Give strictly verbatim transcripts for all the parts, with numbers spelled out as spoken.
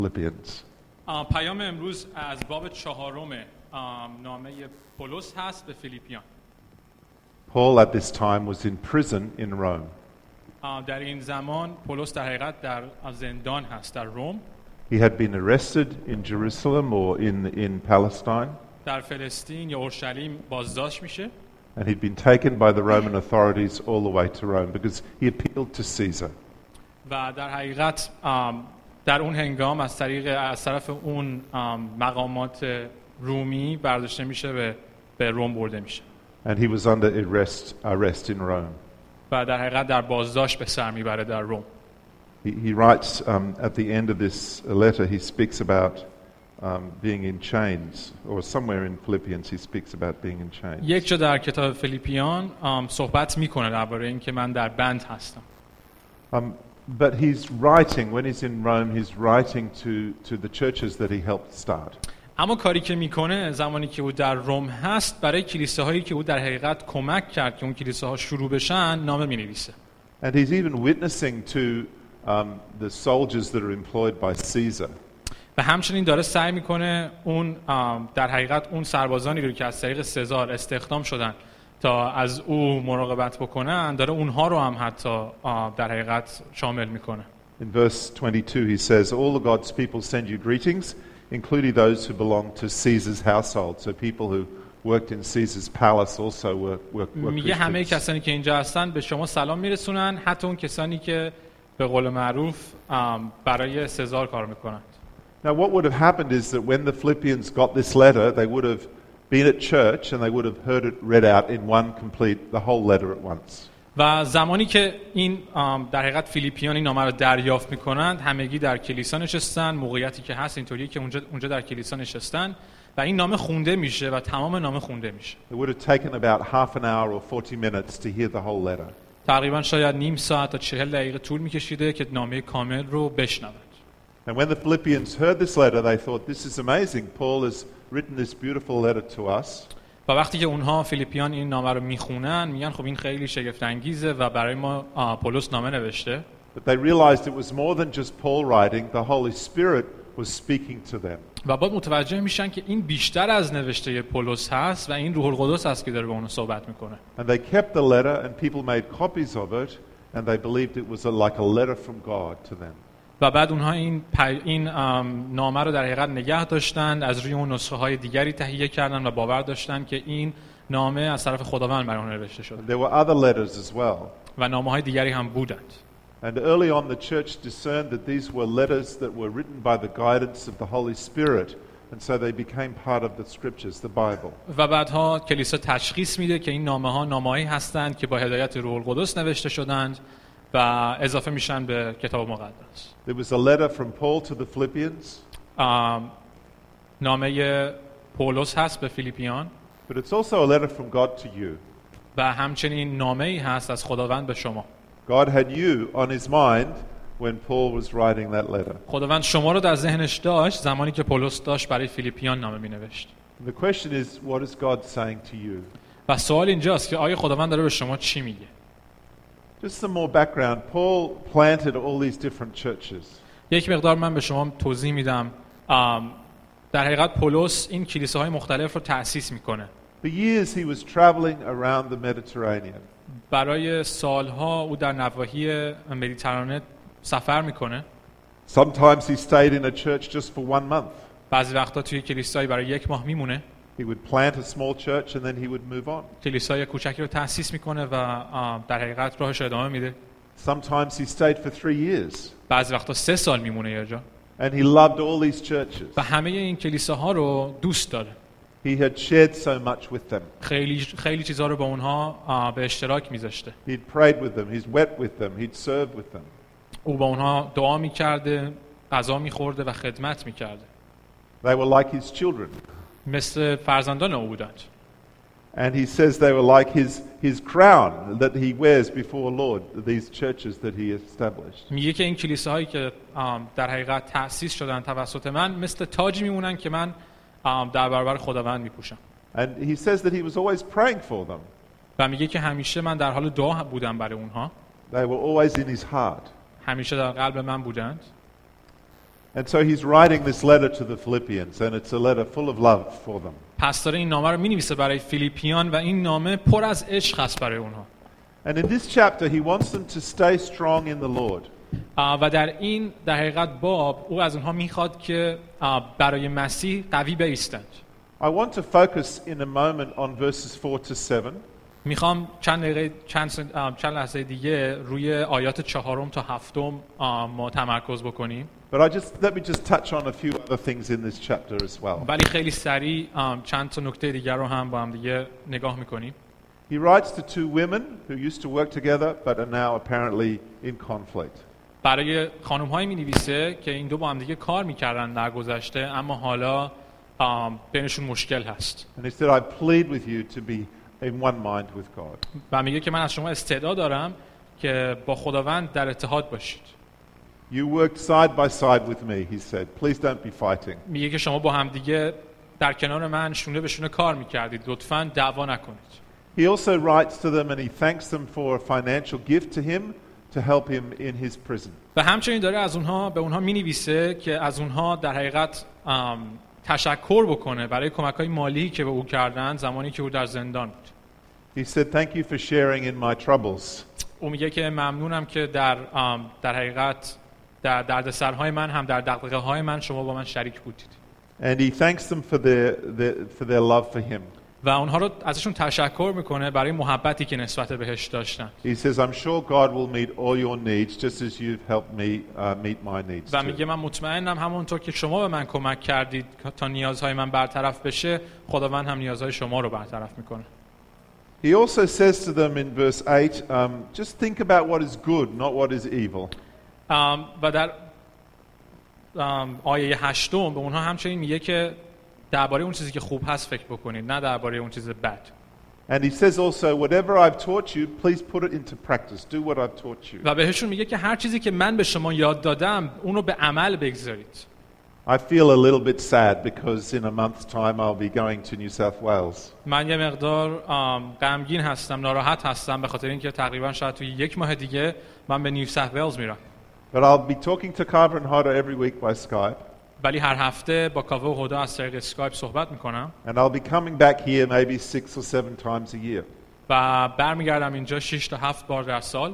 Philippians. پیام امروز از باب چهارم نامه پولس هست به فیلیپیان. Paul at this time was in prison in Rome. در این زمان پولس در حقیقت در زندان هست در روم. He had been arrested in Jerusalem or in in Palestine. در فلسطین یا اورشلیم بازداشت میشه. And he'd been taken by the Roman authorities all the way to Rome because he appealed to Caesar. و در حقیقت در اون هنگام از طریق از طرف اون مقامات رومی برداشته میشه به به روم برده میشه. And he was under arrest arrest in Rome. و در حقیقت در بازداشت به سر میبره در روم. He, he writes um, at the end of this letter, he speaks about um, being in chains, or somewhere in Philippians he speaks about being in chains. یک جا در کتاب فیلیپیان صحبت میکنه درباره اینکه من در بند هستم. Um, but he's writing, when he's in Rome, he's writing to, to the churches that he helped start. اما کاری که میکنه زمانی که او در روم هست برای کلیساهایی که او در حقیقت کمک کرد که اون کلیساها شروع بشن نامه مینویسه. And he's even witnessing to um, the soldiers that are employed by Caesar. و همچنین داره سعی میکنه اون در حقیقت اون سربازانی رو که از طریق سزار استخدام شدن تا از او مراقبت بکنن داره اونها رو هم حتی در حقیقت شامل میکنه. In verse twenty-two he says, all of God's people send you greetings, including those who belong to Caesar's household. So people who worked in Caesar's palace also were, were, were میگه همه Christians. کسانی که اینجا هستن به شما سلام میرسونن، حتی اون کسانی که به قول معروف برای سزار کار میکنند. Now what would have happened is that when the Philippians got this letter, they would have been at church and they would have heard it read out in one complete, the whole letter at once. و زمانی که این در حقیقت فیلیپیان این نامه رو دریافت میکنند همگی در کلیسا نشستن، موقعیتی که هست اینطوریه که اونجا اونجا در کلیسا نشستن و این نامه خونده میشه و تمام نامه خونده میشه. It would have taken about half an hour or forty minutes to hear the whole letter. تقریبا شاید نیم ساعت تا چهل دقیقه طول میکشیده که نامه کامل رو بشنوند. And when the Philippians heard this letter, they thought, this is amazing. Paul has written this beautiful letter to us. و وقتی که اونها فیلیپیان این نامه رو میخونن میگن خب این خیلی شگفت انگیزه و برای ما پولس نامه نوشته. But they realized it was more than just Paul writing. The Holy Spirit was speaking to them. و بعد متوجه میشن که این بیشتر از نوشته پولس هست و این روح القدس است که داره با اونها صحبت میکنه. And they kept the letter and people made copies of it and they believed it was a, like a letter from God to them. و بعد اونها این این نامه رو در حقیقت نگه داشتن، از روی اون نسخه های دیگری تهیه کردن و باور داشتن که این نامه از طرف خداوند برای اونها نوشته شده. There were other letters as well. و نامه های دیگری هم بودند. And early on the church discerned that these were letters that were written by the guidance of the Holy Spirit, and so they became part of the scriptures, the Bible. و بعدها کلیسا تشخیص میده که این نامه ها نامه‌ای هستند که با هدایت روح القدس نوشته شدند و اضافه میشن به کتاب مقدس. There was a letter from Paul to the Philippians. نامه پولس هست به فیلیپیان. But it's also a letter from God to you. و همچنین نامه‌ای هست از خداوند به شما. God had you on his mind when Paul was writing that letter. خداوند شما رو در ذهنش داشت زمانی که پولس داشت برای فیلیپیان نامه می‌نوشت. The question is, what is God saying to you? و سوال اینجاست که آیا خداوند داره به شما چی میگه؟ Just some more background. Paul planted all these different churches. یک مقدار من به شما توضیح میدم. در حقیقت پولس این کلیساهای مختلف رو تأسیس میکنه. For years he was traveling around the Mediterranean. برای سالها او در نواحی مدیترانه سفر میکنه. Sometimes he stayed in a church just for one month. بعضی وقتا توی کلیسایی برای یک ماه میمونه. He would plant a small church and then he would move on. کلیسای کوچکی رو تأسیس میکنه و در حقیقت راهش رو ادامه میده. Sometimes he stayed for three years. بعضی وقتا سه سال میمونه یه جا. And he loved all these churches. و همه این کلیساها رو دوست داره. He had shared so much with them. خیلی خیلی چیزا رو با اونها به اشتراک میذاشته. He'd prayed with them, he'd wept with them, he'd served with them. او با اونها دعا میکرده، غذا میخورده و خدمت میکرده. They were like his children. مثل فرزندان او بودند. And he says they were like his his crown that he wears before Lord, these churches that he established. میگه که این کلیساهایی که در حقیقت تأسیس شدن توسط من مثل تاجی میمونن که من در برابر خداوند میپوشم. And he says that he was always praying for them. و میگه که همیشه من در حال دعا بودم برای اونها. They were always in his heart. همیشه در قلب من بودند. And so he's writing this letter to the Philippians, and it's a letter full of love for them. پس داره این نامه رو می‌نویسه برای فیلیپیان و این نامه پر از عشق است برای اونها. And in this chapter he wants them to stay strong in the Lord. و در این در حقیقت باب او از اونها میخواد که برای مسیح قوی بایستند. I want to focus in a moment on verses four to seven. میخوام چند دقیقه چند چند لحظه دیگه روی آیات چهارم تا هفتم ما تمرکز بکنیم. But I just let me just touch on a few other things in this chapter as well. ولی خیلی سریع چند تا نکته دیگر رو هم با هم دیگه نگاه میکنیم. He writes to two women who used to work together but are now apparently in conflict. برای خانم‌هایی می‌نویسه که این دو با هم دیگه کار می‌کردن در گذشته اما حالا بینشون مشکل هست. And he said I plead with you to be in one mind with God. و میگه که من از شما استعداد دارم که با خداوند در اتحاد باشید. You worked side by side with me, he said. Please don't be fighting. میگه که شما با هم دیگه در کنار من شونه به شونه کار می‌کردید. لطفاً دعوا نکنید. He also writes to them and he thanks them for a financial gift to him to help him in his prison. و همچنین داره از اونها به اونها می‌نویسه که از اونها در حقیقت تشکر بکنه برای کمک‌های مالی که به او کردند زمانی که او در زندان بود. He said thank you for sharing in my troubles. او میگه که ممنونم که در در حقیقت در دردسرهای من هم در دغدغه‌های من شما با من شریک بودید. And he thanks them for their, their for their love for him. و اونها رو ازشون تشکر میکنه برای محبتی که نسبت بهش داشتن. He says I'm sure God will meet all your needs just as you've helped me uh, meet my needs. و میگه من مطمئنم همونطور که شما به من کمک کردید تا نیازهای من برطرف بشه خداوند هم نیازهای شما رو برطرف میکنه. He also says to them in verse eight, um, just think about what is good, not what is evil. Um, و در um, آیه هشتم به اونها همچنین میگه که درباره اون چیزی که خوب هست فکر بکنید نه درباره اون چیز بد. And he says also whatever I've taught you please put it into practice. Do what I've taught you. و بهشون میگه که هر چیزی که من به شما یاد دادم اون رو به عمل بگذارید. I feel a little bit sad because in a month's time I'll be going to New South Wales. من یه مقدار غمگین هستم، ناراحت هستم به خاطر اینکه تقریبا شاید توی یک ماه دیگه من به نیو ساوت ولز میرم. But I'll be talking to Carver and Hoda every week by Skype. ولی هر هفته با کاوه و هدا از طریق اسکایپ صحبت میکنم. And I'll be coming back here maybe six or seven times a year. و برمیگردم اینجا شش تا هفت بار در سال.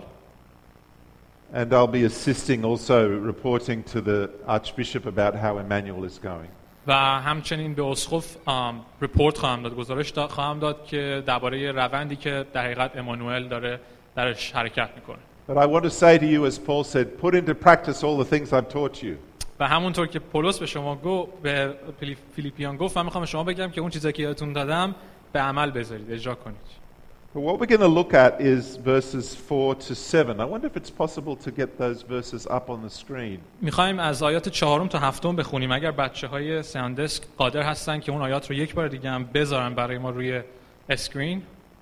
And I'll be assisting also reporting to the Archbishop about how Emmanuel is going. و همچنین به اسقف رپورت خواهم داد، گزارش خواهم داد که درباره روندی که در حقیقت امانوئل داره درش حرکت میکنه. But I want to say to you as Paul said, put into practice all the things I've taught you. و همونطور که پولس به شما گفت به فیلیپیان گفت من میخوام به شما بگم که اون چیزایی که یادتون دادم به عمل بذارید، اجرا کنید. But what we're going to look at is verses four to seven. I wonder if it's possible to get those verses up on the screen. می‌خوایم از آیات چهارم تا هفتم بخونیم. اگر بچه‌های ساندسک قادر هستن که اون آیات رو یک بار دیگه هم بذارن برای ما روی اسکرین.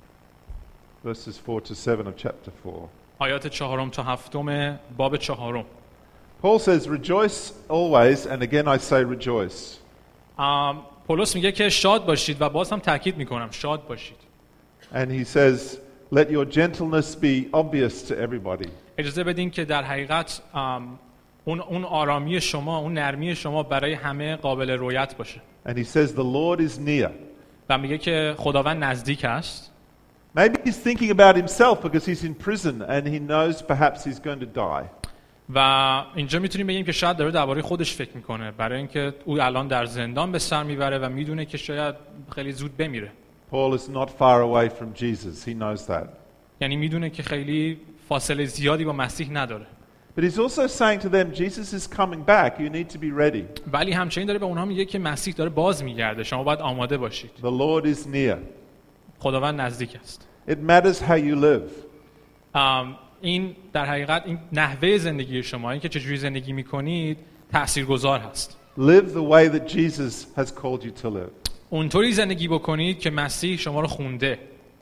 Verses four to seven of chapter four. آیات چهارم تا هفتم باب چهارم. Paul says rejoice always and again I say rejoice. پولس میگه که شاد باشید و باز هم تاکید میکنم شاد باشید. And he says let your gentleness be obvious to everybody. اجازه بدین که در حقیقت اون اون آرامی شما، اون نرمی شما برای همه قابل رویت باشه. And he says the Lord is near. و میگه که خداوند نزدیک است. Maybe he's thinking about himself because he's in prison and he knows perhaps he's going to die. و اینجا میتونیم بگیم که شاید داره درباره خودش فکر میکنه برای اینکه او الان در زندان به سر میبره و میدونه که شاید خیلی زود بمیره. Paul is not far away from Jesus. He knows that. یعنی میدونه که خیلی فاصله زیادی با مسیح نداره. But he's also saying to them Jesus is coming back. You need to be ready. ولی همچنین داره به اونها میگه که مسیح داره باز میگرده. شما باید آماده باشید. The Lord is near. خداوند نزدیک است. It matters how you live. Um, این در حقیقت این نحوه زندگی شما، این که چجوری زندگی میکنید تاثیرگذار هست. Live the way that Jesus has called you to live. اونطوری زندگی بکنید که مسیح شما رو خونده.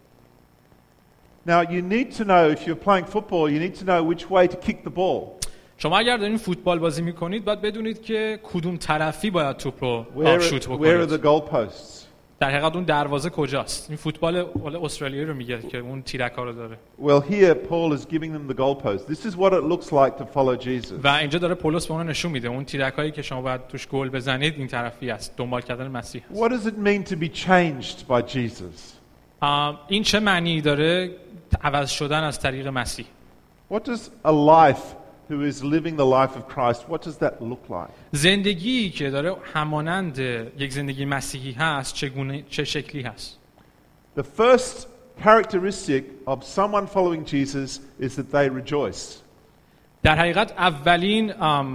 Now you need to know if you're playing football, you need to know which way to kick the ball. شما اگر دارین فوتبال بازی میکنید باید بدونید که کدوم طرفی باید توپ رو شوت بکنید. Where are the goalposts? در حقیقت اون دروازه کجاست؟ این فوتبال استرالیا رو میگه که اون تیرک‌ها رو داره. Well, here Paul is giving them the goalpost. This is what it looks like to follow Jesus. و اینجا داره پولس به اون نشون میده اون تیرکایی که شما باید توش گل بزنید این طرفی است، دنبال کردن مسیح است. What does it mean to be changed by Jesus? این چه معنی داره عوض شدن از طریق مسیح؟ What does a life who is living the life of Christ, what does that look like? زندگی که داره همانند یک زندگی مسیحی هست چگونه چه شکلی هست؟ The first characteristic of someone following Jesus is that they rejoice. در حقیقت اولین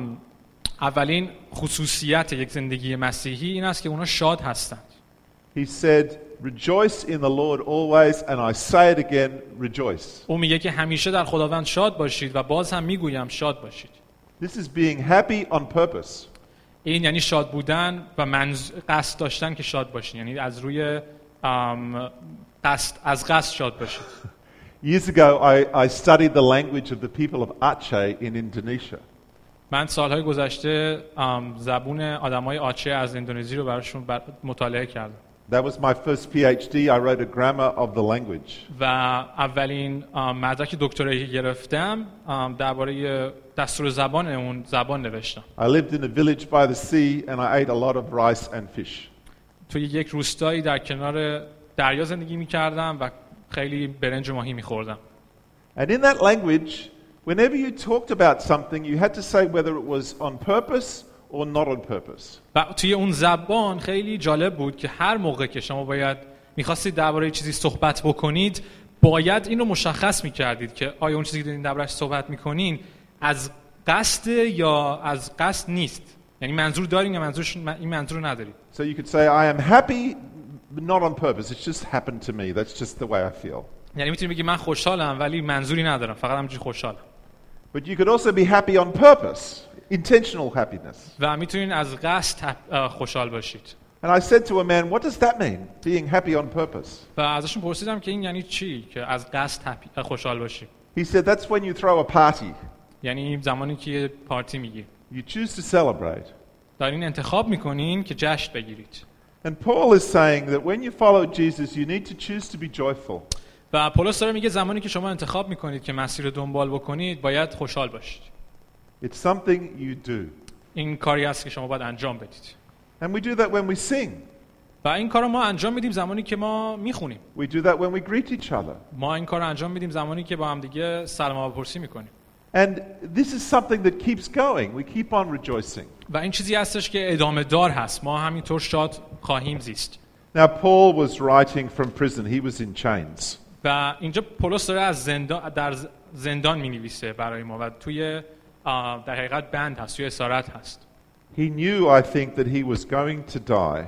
اولین خصوصیت یک زندگی مسیحی این است که اونا شاد هستند. He said, rejoice in the Lord always, and I say it again, rejoice. او میگه که همیشه در خداوند شاد باشید و باز هم میگویم شاد باشید. This is being happy on purpose. این یعنی شاد بودن و منظ... قصد داشتن که شاد باشید، یعنی از روی ام... قصد از قصد شاد باشید. Years ago I, I studied the language of the people of Aceh in Indonesia. من سالهای گذشته زبون آدمای آچه از اندونزی رو براشون بر... مطالعه کردم. That was my first PhD. I wrote a grammar of the language. و اولین مدرک دکترایی که گرفتم درباره دستور زبان اون زبان نوشتم. I lived in a village by the sea and I ate a lot of rice and fish. توی یک روستایی در کنار دریا زندگی می‌کردم و خیلی برنج و ماهی می‌خوردم. And in that language, whenever you talked about something, you had to say whether it was on purpose or not on purpose. و توی اون زبان خیلی جالب بود که هر موقع که شما باید می‌خواستید درباره چیزی صحبت بکنید، باید این رو مشخص می‌کردید که آیا اون چیزی که دارین دربارش صحبت می‌کنین از قصد یا از قصد نیست. یعنی منظور دارین یا منظورش این منظور رو ندارید. So you could say I am happy but not on purpose. It's just happened to me. That's just the way I feel. یعنی می‌تونید بگید من خوشحالم ولی منظوری ندارم، فقط همینجوری خوشحالم. But you could also be happy on purpose. Intentional happiness. و میتونین از قصد خوشحال باشید. And I said to a man, what does that mean? Being happy on purpose. و ازشون پرسیدم که این یعنی چی که از قصد خوشحال باشی؟ He said that's when you throw a party. یعنی زمانی که پارتی میگی. You choose to celebrate. دارین انتخاب میکنین که جشن بگیرید. And Paul is saying that when you follow Jesus, you need to choose to be joyful. و پولس داره میگه زمانی که شما انتخاب میکنید که مسیر رو دنبال بکنید، باید خوشحال باشید. It's something you do. این کاری است که شما باید انجام بدید. And we do that when we sing. و این کارو ما انجام میدیم زمانی که ما میخونیم. We do that when we greet each other. ما این کارو انجام میدیم زمانی که با هم دیگه سلام احوالپرسی میکنیم. And this is something that keeps going. We keep on rejoicing. و این چیزی هستش که ادامه دار هست. ما همینطور شاد خواهیم زیست. Now Paul was writing from prison. He was in chains. و اینجا پولس داره از زندان در زندان می‌نویسه برای ما و توی در حقیقت بند هست، توی اسارت هست. He knew, I think, that he was going to die.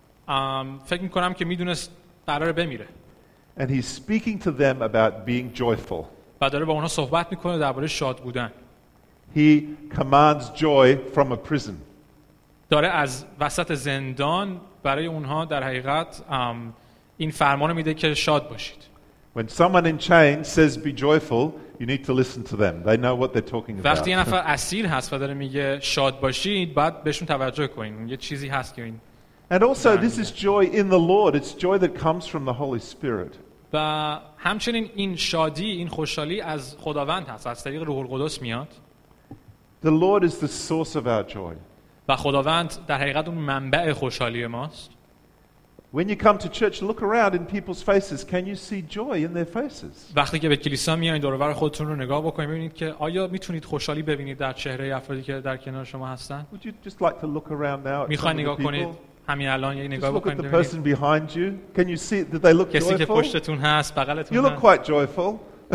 فکر می‌کنم که می‌دونست قراره بمیره. And he's speaking to them about being joyful. و داره با اونها صحبت می‌کنه درباره شاد بودن. He commands joy from a prison. داره از وسط زندان برای اونها در حقیقت این فرمان میده که شاد باشید. When someone in chains says be joyful, you need to listen to them. They know what they're talking about. وقتی یه نفر اسیر هست و داره میگه شاد باشید، باید بهشون توجه کنین. یه چیزی هست که این. And also this is joy in the Lord. It's joy that comes from the Holy Spirit. و همچنین این شادی، این خوشحالی از خداوند هست، از طریق روح القدس میاد. The Lord is the source of our joy. و خداوند در حقیقت اون منبع خوشحالی ماست. When you come to church, look around in people's faces. Can you see joy in their faces? وقتی که به کلیسا میایید دور و بر خودتون رو نگاه بکنید ببینید که آیا میتونید خوشحالی ببینید در چهره افرادی که در کنار شما هستن؟ Would you just like to look around now at میخواید some of نگاه the کنید people? همین الان یه نگاه Just look at بکنید the ببینید person behind you. Can you see? Did they look کسی که joyful? پشتتون هست، You بغلتون look هست. quite joyful.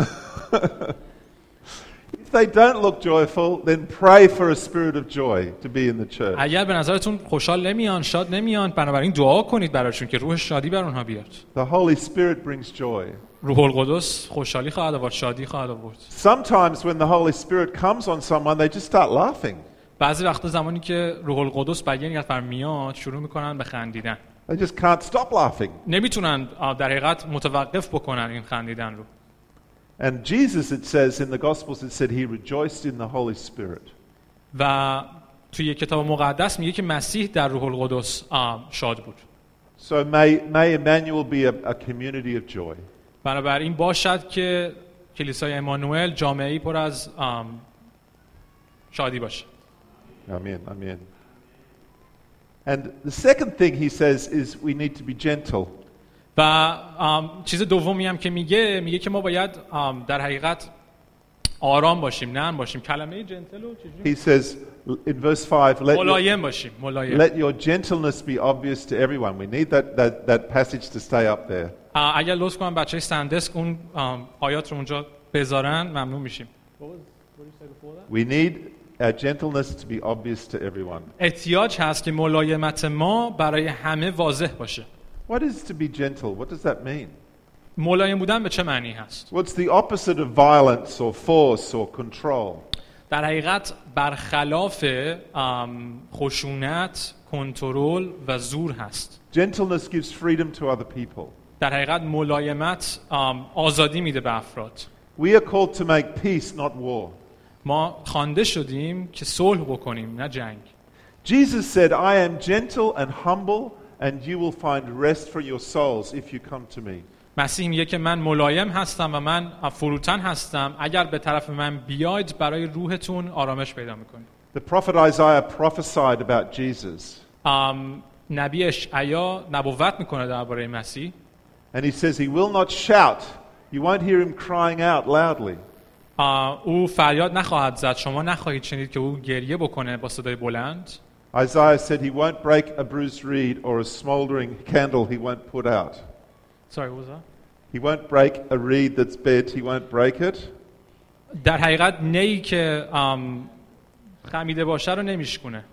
If they don't look joyful, then pray for a spirit of joy to be in the church. اگر به نظرتون خوشحال نمیان، شاد نمیان، بنابراین دعا کنید براشون که روح شادی بر اونها بیاد. The Holy Spirit brings joy. روح القدس خوشحالی خواهد آورد، شادی خواهد آورد. Sometimes when the Holy Spirit comes on someone, they just start laughing. بعضی وقتا زمانی که روح القدس بر یه نفر میاد، شروع میکنن به خندیدن. They just can't stop laughing. نمیتونن در حقیقت متوقف بکنن این خندیدن رو. And Jesus, it says in the Gospels, it said he rejoiced in the Holy Spirit. و توی کتاب مقدس میگه که مسیح در روح القدس شاد بود. So may, may Emmanuel be a, a community of joy. بنابراین باشد که کلیسای امانوئل جامعه‌ای پر از um, شادی باشه. Amen, amen. And the second thing he says is we need to be gentle. و um, چیز دومی هم که میگه میگه که ما باید um, در حقیقت آرام باشیم، نرم باشیم. کلمه جنتلو چجوری؟ He says in verse five, let ملایم your, باشیم، ملایم. let your gentleness be obvious to everyone. We need that, that, that passage to stay up there. اگر لطف کنم بچه‌های سندسک اون um, آیات رو اونجا بذارن ممنون میشیم. We need our gentleness to be obvious to everyone. احتیاج هست که ملایمت ما برای همه واضح باشه. What is to be gentle? What does that mean? ملایم بودن به چه معنی هست؟ What's the opposite of violence or force or control? در حقیقت برخلاف خشونت، کنترل و زور هست. Gentleness gives freedom to other people. در حقیقت ملایمت آزادی میده به افراد. We are called to make peace, not war. ما خوانده شدیم که صلح بکنیم نه جنگ. Jesus said, I am gentle and humble and you will find rest for your souls if you come to me. مسیح میگه که من ملایم هستم و من فروتن هستم، اگر به طرف من بیاید برای روحتون آرامش پیدا میکنید. The prophet Isaiah prophesied about Jesus. um, نبی اشعیا نبوت میکنه درباره مسیح. And he says he will not shout. You won't hear him crying out loudly. uh, او فریاد نخواهد زد، شما نخواهید شنید که او گریه بکنه با صدای بلند. Isaiah said he won't break a bruised reed or a smoldering candle he won't put out. Sorry, what was that? He won't break a reed that's bent, he won't break it. در حقیقت نی که um, خمیده باشه رو نمیشکونه.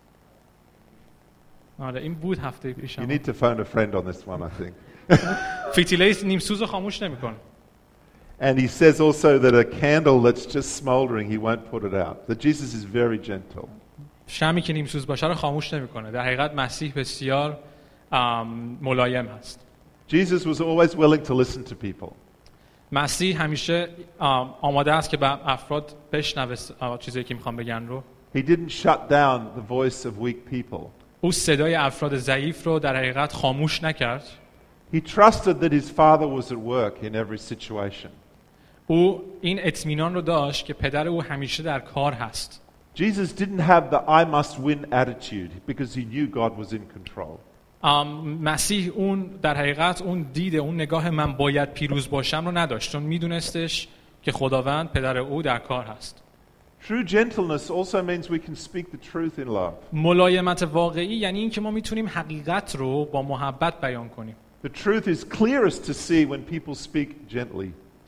آره این بود هفته پیش. You need to phone a friend on this one, I think. فتیله نیمسوز رو خاموش نمیکنه. And he says also that a candle that's just smoldering, he won't put it out. That Jesus is very gentle. شمی که نیمسوز باشه رو خاموش نمیکنه. در حقیقت مسیح بسیار um, ملایم هست. Jesus was always willing to listen to people. مسیح همیشه um, آماده است که به افراد بشنوه چیزایی که میخوان بگن رو. He didn't shut down the voice of weak people. او صدای افراد ضعیف رو در حقیقت خاموش نکرد. He trusted that his father was at work in every situation. او این اطمینان رو داشت که پدر او همیشه در کار هست. Jesus didn't have the I must win attitude because he knew God was in control. مسیح اون در حقیقت اون دید، اون نگاه من باید پیروز باشم رو نداشت، چون میدونستش که خداوند پدر او در کار هست. True gentleness also means we can speak the truth in love. ملایمت واقعی یعنی این که ما میتونیم حقیقت رو با محبت بیان کنیم. The truth is clearest to see when people speak gently.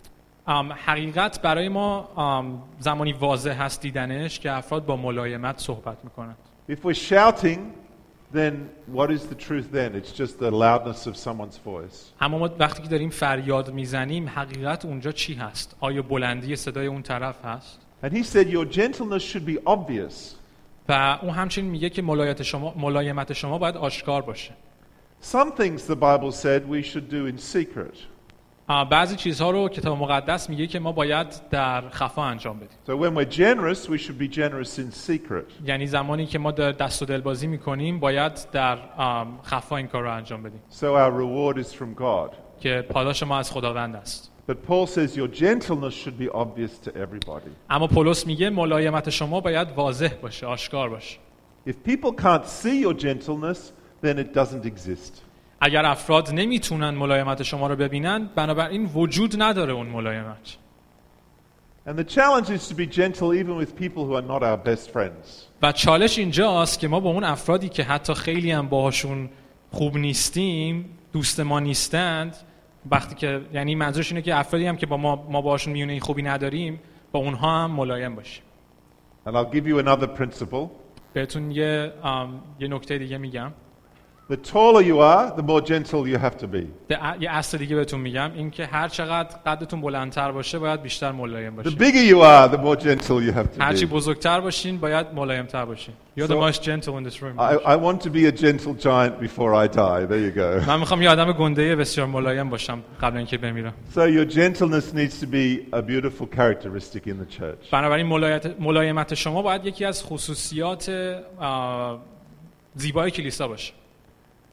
حقیقت برای ما زمانی واضح هست دیدنش که افراد با ملایمت صحبت میکنند. If we're shouting, then what is the truth then? It's just the loudness of someone's voice. اما ما وقتی که داریم فریاد میزنیم حقیقت اونجا چی هست؟ آیا بلندی صدای اون طرف هست؟ And he said your gentleness should be obvious. و اون همچنین میگه که ملایمت شما ملایمت شما باید آشکار باشه. Some things the Bible said we should do in secret. بعضی چیزها رو کتاب مقدس میگه که ما باید در خفا انجام بدیم. So when we're generous, we should be generous in secret. یعنی زمانی که ما در دست و دل بازی میکنیم باید در خفا این کار رو انجام بدیم. So our reward is from God. که پاداش ما از خداوند است. But Paul says your gentleness should be obvious to everybody. اما پولس میگه ملایمت شما باید واضح باشه، آشکار باشه. If people can't see your gentleness, then it doesn't exist. اگر افراد نمیتونن ملایمت شما رو ببینن، بنابراین وجود نداره اون ملایمت. And the challenge is to be gentle even with people who are not our best friends. و چالش اینجاست که ما با اون افرادی که حتی خیلی هم باهاشون خوب نیستیم، دوست ما نیستند، وقتی که یعنی منظورش اینه که افرادی هم که با ما ما باهاشون میونه خوبی نداریم، با اونها هم ملایم باشیم. And I'll give you another principle. بهتون یه یه نکته دیگه میگم. The taller you are, the more gentle you have to be. یه اصل دیگه بهتون میگم، این که هر چقدر قدتون بلندتر باشه باید بیشتر ملایم The باشین. bigger you are, the more gentle you have to هرچی be. بزرگتر باشین باید ملایم‌تر باشین. You're the So, most gentle in this room. I, I want to be a gentle giant before I die. There you go. من میخوام یه آدم گنده بسیار ملایم باشم قبل اینکه بمیرم. So your gentleness needs to be a beautiful characteristic in the church. بنابراین ملایمت ملایمت شما باید یکی از خصوصیات زیبای کلیسا باشه.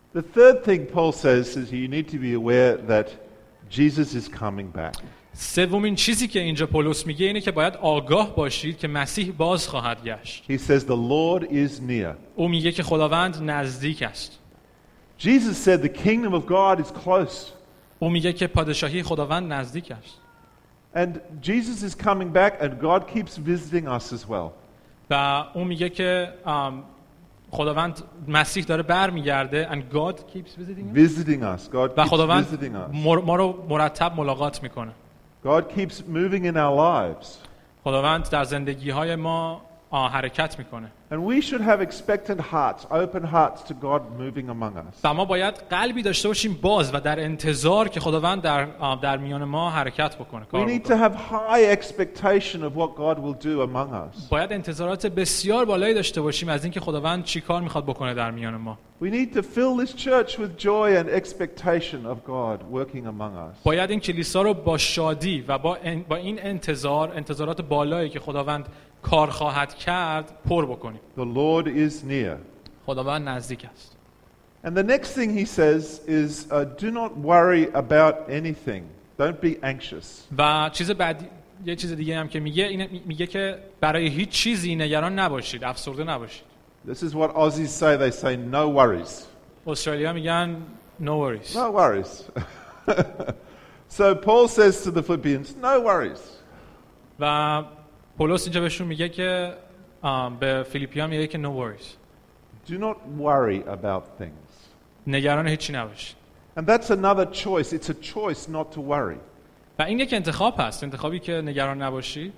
The third thing Paul says is you need to be aware that Jesus is coming back. سومین چیزی که اینجا پولس میگه اینه که باید آگاه باشید که مسیح باز خواهد گشت. He says the Lord is near. او میگه که خداوند نزدیک است. Jesus said the kingdom of God is close. او میگه که پادشاهی خداوند نزدیک است. And Jesus is coming back and God keeps visiting us as well. و او میگه که خداوند مسیح داره برمیگرده and God keeps visiting us. Visiting us. God و keeps خداوند visiting us. ما رو مرتب ملاقات میکنه. God keeps moving in our lives. خداوند در زندگی‌های ما حرکت میکنه. And we should have expectant hearts, open hearts to God moving among us. و ما باید قلبی داشته باشیم باز و در انتظار که خداوند در در میان ما حرکت بکنه. We need to have high expectation of what God will do among us. باید انتظارات بسیار بالایی داشته باشیم از اینکه خداوند چیکار میخواد بکنه در میان ما. We need to fill this church with joy and expectation of God working among us. باید این کلیسا رو با شادی و با با این انتظار انتظارات بالایی که خداوند کار خواهد کرد پر بکنیم. The Lord is near. خداوند نزدیک است. And the next thing he says is uh, do not worry about anything. Don't be anxious. و چیز بعدی یه چیز دیگه هم که میگه اینه میگه که برای هیچ چیزی نگران نباشید، افسرده نباشید. This is what Aussies say. They say no worries. استرالیا میگن no worries. No worries. So Paul says to the Philippians, no worries. و پولس اینجا بهشون میگه که به فیلیپیان میگه که no worries. Do not worry about things. نگران هیچی نباشید. And that's another choice. It's a choice not to worry. و این یک انتخاب هست، انتخابی که نگران نباشید.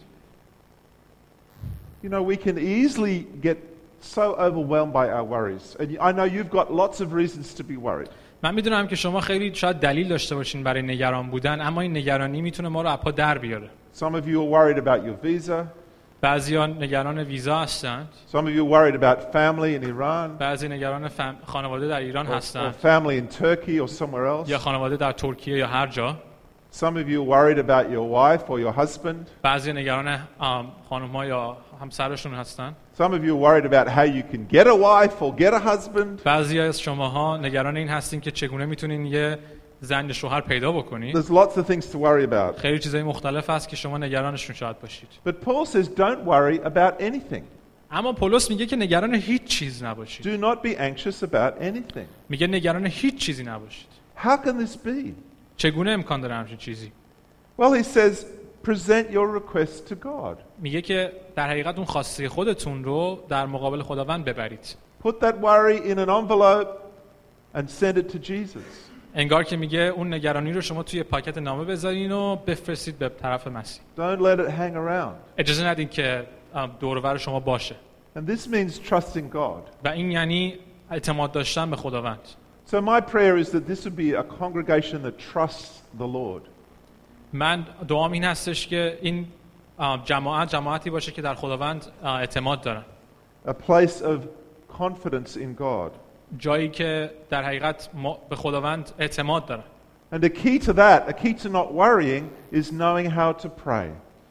You know, we can easily get so overwhelmed by our worries. And I know you've got lots of reasons to be worried. من میدونم که شما خیلی شاید دلیل داشته باشین برای نگران بودن، اما این نگرانی میتونه ما رو از پا در بیاره. Some of you are worried about your visa. بعضیا نگران ویزا هستند. Some of you are worried about family in Iran. بعضی نگران فام... خانواده در ایران هستند. Or family in Turkey or somewhere else. یا خانواده در ترکیه یا هر جا. Some of you are worried about your wife or your husband. بعضی نگران خانم‌ها یا همسرشون هستند. Some of you are worried about how you can get a wife or get a husband. بعضی از شماها نگران این هستین که چگونه میتونین یه زن شوهر پیدا بکنید. There's lots of things to worry about. خیلی چیزای مختلف هست که شما نگرانشون شاید باشید. But Paul says don't worry about anything. اما پولس میگه که نگران هیچ چیز نباشید. Do not be anxious about anything. میگه نگران هیچ چیزی نباشید. How can this be? چگونه امکان داره همچین چیزی؟ Well, he says present your request to God. میگه که در حقیقت اون خواسته خودتون رو در مقابل خداوند ببرید. Put that worry in an envelope and send it to Jesus. انگار که میگه اون نگرانی رو شما توی پاکت نامه بذارین و بفرستید به طرف مسیح. Don't let it hang around. اجازه ندین که دور و بر شما باشه. And this means trusting God. و این یعنی اعتماد داشتن به خداوند. So my prayer is that this would be a congregation that trusts the Lord. من دعام این هستش که این جماعت جماعتی باشه که در خداوند اعتماد دارن. A place of confidence in God. جایی که در حقیقت به خداوند اعتماد دارن. And the key to that, a key to not worrying is knowing how to pray.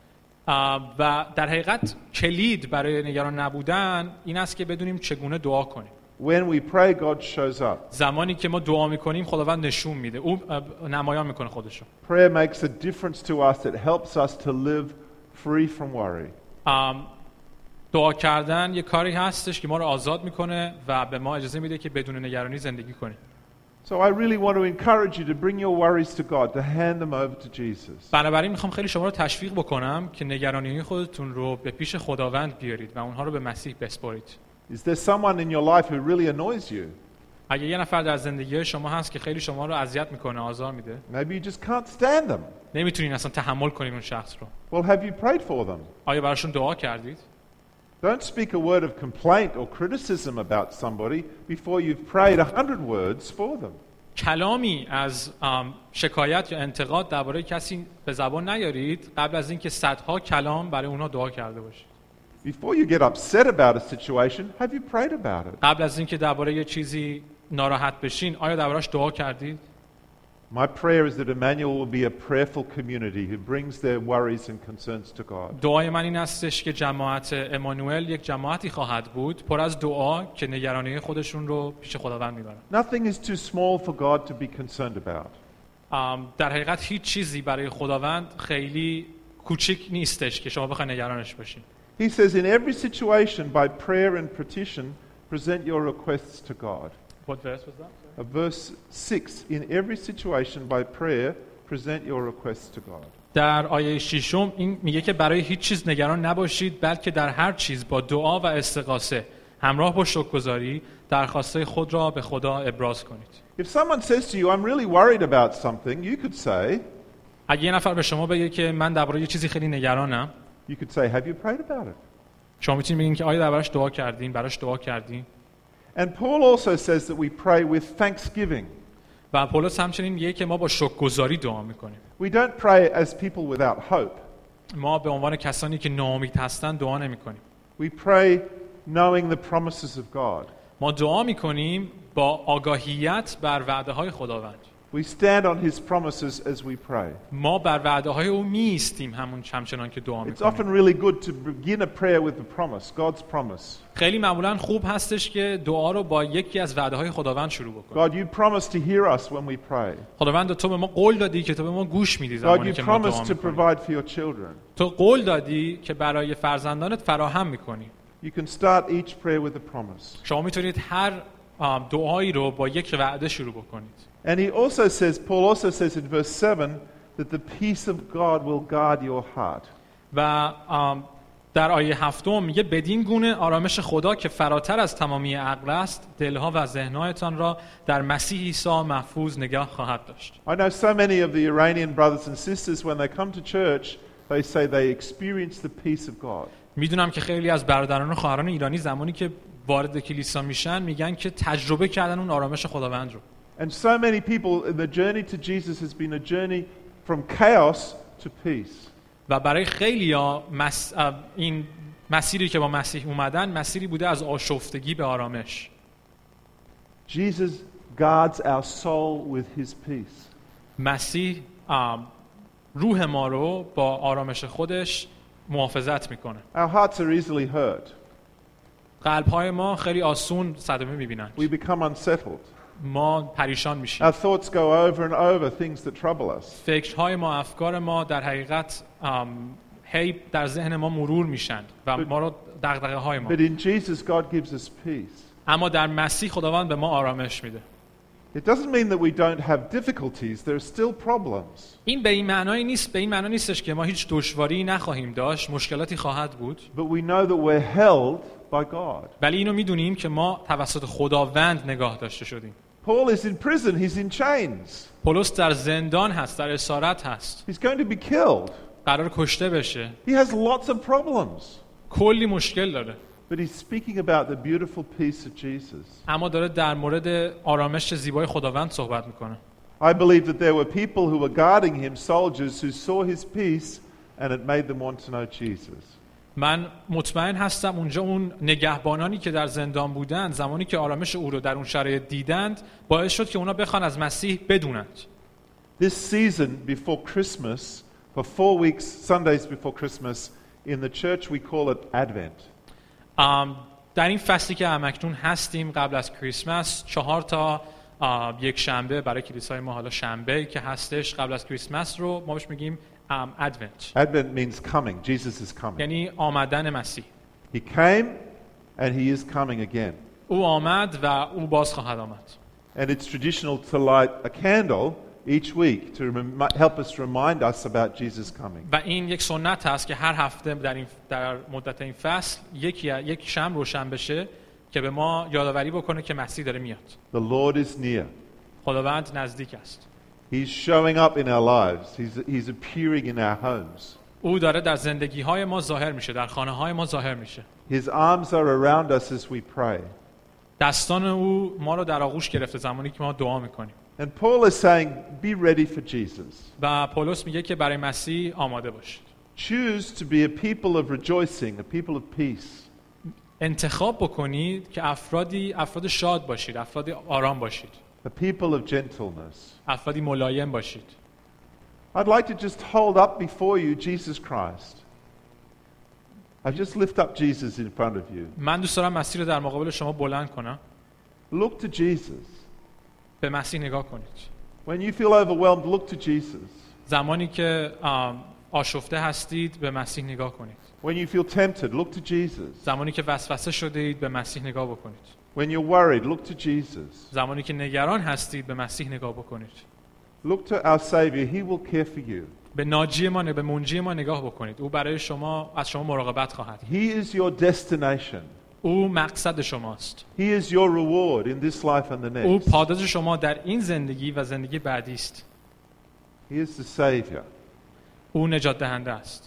و در حقیقت کلید برای نگران نبودن این است که بدونیم چگونه دعا کنیم. When we pray, God shows up. زمانی که ما دعا میکنیم خداوند نشون میده، او نمایان میکنه خودشو. Prayer makes a difference to us. It helps us to live free from worry. دعا کردن یه کاری هستش که ما رو آزاد میکنه و به ما اجازه میده که بدون نگرانی زندگی کنیم. So I really want to encourage you to bring your worries to God, to hand them over to Jesus. بنابراین میخوام خیلی شما رو تشویق بکنم که نگرانی خودتون رو به پیش خداوند بیارید و اونها رو به مسیح بسپارید. Is there someone in your life who really annoys you? اگه یه نفر در زندگی شما هست که خیلی شما رو اذیت میکنه، آزار میده. Maybe you just can't stand them. نمیتونین اصلا تحمل کنید اون شخص رو. Well, have you prayed for them? آیا براشون دعا کردید؟ Don't speak a word of complaint or criticism about somebody before you've prayed a hundred words for them. کلامی از شکایت یا انتقاد درباره کسی به زبان نیارید قبل از اینکه صدها کلام برای اونها دعا کرده باشید. Before you get upset about a situation, have you prayed about it? قبل از اینکه درباره یه چیزی ناراحت بشین آیا دربارش دعا کردید؟ My prayer is that Emmanuel will be a prayerful community who brings their worries and concerns to God. دعای من این استش که جماعت امانوئل یک جماعتی خواهد بود پر از دعا که نگرانی خودشون رو پیش خداوند میبرن. Nothing is too small for God to be concerned about. در حقیقت هیچ چیزی برای خداوند خیلی کوچیک نیستش که شما بخواید نگرانش باشین. He says in every situation by prayer and petition present your requests to God. What verse was that? Uh, verse six, in every situation by prayer present your requests to God. در آیه ششم این میگه که برای هیچ چیز نگران نباشید بلکه در هر چیز با دعا و استغاثه همراه با شکرگزاری درخواست‌های خود را به خدا ابراز کنید. If someone says to you, I'm really worried about something, you could say, اگه یه نفر به شما بگه که من درباره یه چیزی خیلی نگرانم، you could say, have you prayed about it? شما میتونید بگین که آیا دربارش دعا کردین، براش dua کردین؟ And Paul also says that we pray with thanksgiving. و پولس همچنین میگه که ما با شکرگزاری دعا میکنیم. We don't pray as people without hope. ما به عنوان کسانی که ناامید هستن دعا نمیکنیم. We pray knowing the promises of God. ما دعا میکنیم با آگاهیت بر وعده های خداوند. We stand on his promises as we pray. ما بر وعده های او میایستیم همون همچنان که دعا It's میکنیم. often really good to begin a prayer with a promise, God's promise. خیلی معمولا خوب هستش که دعا رو با یکی از وعده های خداوند شروع بکنیم. God, you promise to hear us when we pray. خداوند تو به ما قول دادی که تو به ما گوش میدی God, زمانی you که ما دعا promise to میکنیم. provide for your children. تو قول دادی که برای فرزندانت فراهم میکنی. You can start each prayer with a promise. شما میتونید هر دعایی رو با یک وعده شروع بکنید. And he also says, Paul also says in verse seven, that the peace of God will guard your heart. و در آیه هفتم میگه بدین گونه آرامش خدا که فراتر از تمامی عقل است دلها و ذهنهایتان را در مسیح عیسی محفوظ نگاه خواهد داشت. I know so many of the Iranian brothers and sisters when they come to church, they say they experience the peace of God. میدونم که خیلی از برادران و خواهران ایرانی زمانی که وارد کلیسا میشن میگن که تجربه کردن اون آرامش خداوند رو. And so many people, the journey to Jesus has been a journey from chaos to peace. و برای خیلیا مس... این مسیری که با مسیح اومدن مسیری بوده از آشفتگی به آرامش. Jesus guards our soul with his peace. مسیح روح ما رو با آرامش خودش محافظت میکنه. Our hearts are easily hurt. قلب‌های ما خیلی آسون صدمه میبینن. We become unsettled. ما پریشان میشیم. Our thoughts go over and over things that trouble us. فکرهای ما، افکار ما در حقیقت هی در ذهن ما مرور میشن و ما رو دغدغه‌های ما. But in Jesus God gives us peace. اما در مسیح خداوند به ما آرامش میده. It doesn't mean that we don't have difficulties. There are still problems. این به این معنای نیست، به این معنا نیستش که ما هیچ دشواری نخواهیم داشت، مشکلاتی خواهد بود. But we know that we're held by God. ولی اینو میدونیم که ما توسط خداوند نگاه داشته شدیم. Paul is in prison, he's in chains. پولس در زندان هست، در اسارت هست. He's going to be killed. قرار کشته بشه. He has lots of problems. کلی مشکل داره. But he's speaking about the beautiful peace of Jesus. اما داره در مورد آرامش زیبای خداوند صحبت میکنه. I believe that there were people who were guarding him, soldiers who saw his peace and it made them want to know Jesus. من مطمئن هستم اونجا اون نگهبانانی که در زندان بودند زمانی که آرامش او رو در اون شرایط دیدند باعث شد که اونا بخوان از مسیح بدونند. This season before Christmas, for four weeks, Sundays before Christmas, in the church we call it Advent. um, در این فصلی که همکنون هستیم قبل از کریسمس چهار تا یک شنبه برای کلیسای ما حالا شنبه که هستش قبل از کریسمس رو ما بهش میگیم um, Advent. Advent means coming. Jesus is coming. یعنی آمدن مسیح. He came and he is coming again. او آمد و او باز خواهد آمد. And it's traditional to light a candle each week to rem- help us remind us about Jesus coming. و این یک سنت هست که هر هفته در این در مدت این فصل یکی یک شمع روشن بشه که به ما یادآوری بکنه که مسیح داره میاد. The Lord is near. خداوند نزدیک است. He's showing up in our lives. He's, he's appearing in our homes. او داره در زندگی‌های ما ظاهر میشه، در خانه‌های ما ظاهر میشه. His arms are around us as we pray. دستان او ما رو در آغوش گرفته زمانی که ما دعا میکنیم. And Paul is saying, be ready for Jesus. و پولس میگه که برای مسیح آماده باشید. Choose to be a people of rejoicing, a people of peace. انتخاب بکنید که افرادی افراد شاد باشید، افراد آرام باشید. a people of gentleness. افرادی ملایم باشید. I'd like to just hold up before you Jesus Christ. I just lift up Jesus in front of you. من دوست دارم مسیح رو در مقابل شما بلند کنم. Look to Jesus. به مسیح نگاه کنید. When you feel overwhelmed, look to Jesus. زمانی که آشفته هستید به مسیح نگاه کنید. When you feel tempted, look to Jesus. زمانی که وسوسه شده اید به مسیح نگاه بکنید. When you're worried, look to Jesus. زمانی که نگران هستید به مسیح نگاه بکنید. Look to our Savior. He will care for you. به ناجی ما به منجی ما نگاه بکنید. او برای شما از شما مراقبت خواهد. He is your destination. او مقصد شماست. He is your reward in this life and the next. او پاداش شما در این زندگی و زندگی بعدی است. He is the Savior. او نجات دهنده است.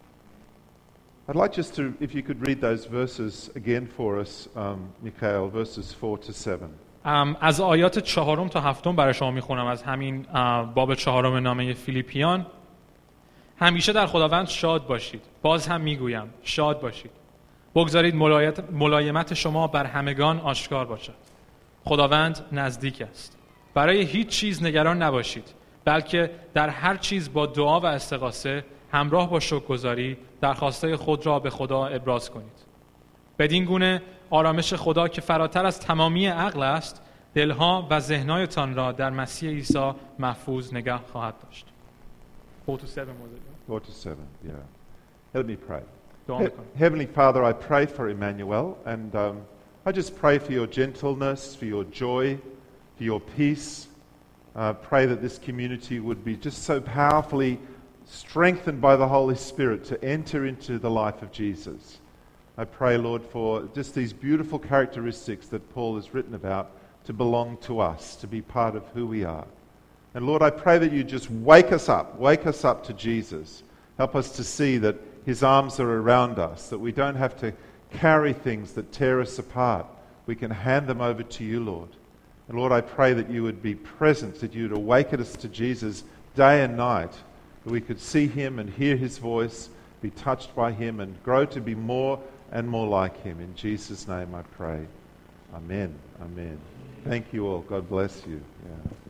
I'd like just to, if you could read those verses again for us, um, Mikhail, verses four to seven. Um, از آیات چهارم تا هفتم برای شما میخونم از همین uh, باب چهارم نامه فیلیپیان. همیشه در خداوند شاد باشید. باز هم میگویم شاد باشید. بگذارید ملایمت شما بر همگان آشکار باشد. خداوند نزدیک است. برای هیچ چیز نگران نباشید، بلکه در هر چیز با دعا و استغاثه همراه با شکرگزاری درخواستای خود را به خدا ابراز کنید. بدین گونه آرامش خدا که فراتر از تمامی عقل است، دلها و ذهن‌هایتان را در مسیح عیسی محفوظ نگه خواهد داشت. four to seven four to seven, yeah. Let me pray. He- Heavenly Father, I pray for Emmanuel, and um, I just pray for your gentleness, for your joy, for your peace. Uh, pray that this community would be just so powerfully strengthened by the Holy Spirit to enter into the life of Jesus. I pray, Lord, for just these beautiful characteristics that Paul has written about to belong to us, to be part of who we are. And Lord, I pray that you just wake us up, wake us up to Jesus. Help us to see that his arms are around us, that we don't have to carry things that tear us apart. We can hand them over to you, Lord. And Lord, I pray that you would be present, that you would awaken us to Jesus day and night, that we could see him and hear his voice, be touched by him, and grow to be more and more like him. In Jesus' name I pray. Amen. Amen. Thank you all. God bless you. Yeah.